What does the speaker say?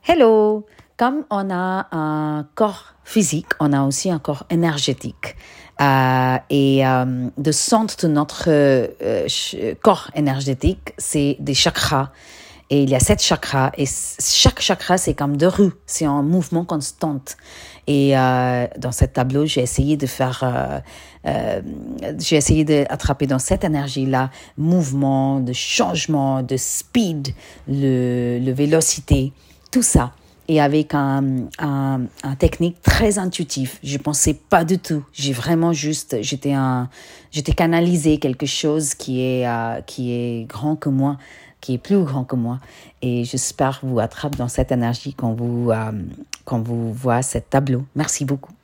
Hello! Comme on a un corps physique, on a aussi un corps énergétique. Le centre de notre corps énergétique, c'est des chakras. Et il y a 7 chakras. Et chaque chakra, c'est comme 2 roues. C'est un mouvement constant. Et dans ce tableau, j'ai essayé d'attraper dans cette énergie-là mouvement, de changement, de speed, le vélocité, tout ça. Et avec un technique très intuitif. Je pensais pas du tout. J'étais canalisé quelque chose qui est grand que moi, qui est plus grand que moi. Et j'espère vous attraper dans cette énergie quand vous voyez ce tableau. Merci beaucoup.